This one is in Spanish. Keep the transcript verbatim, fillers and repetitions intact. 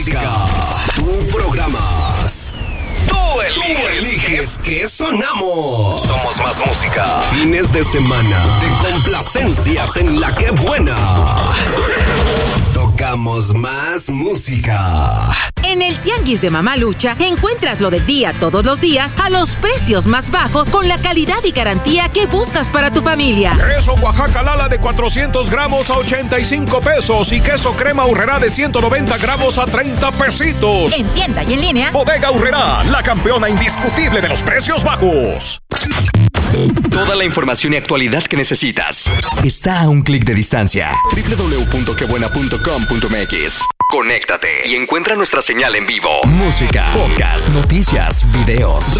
Tu programa. Tú eliges, Tú eliges que sonamos. Somos más música. Fines de semana de complacencias en La Que Buena. Tocamos más música. En el Tianguis de Mamalucha encuentras lo del día todos los días a los precios más bajos con la calidad y garantía que buscas para tu familia. Queso Oaxaca Lala de cuatrocientos gramos a ochenta y cinco pesos y queso crema Aurrerá de ciento noventa gramos a treinta pesitos. En tienda y en línea. Bodega Aurrerá, la campeona indiscutible de los precios bajos. Toda la información y actualidad que necesitas está a un clic de distancia. doble u doble u doble u punto que buena punto com punto m x. Conéctate y encuentra nuestra señal en vivo. Música, podcast, noticias, videos,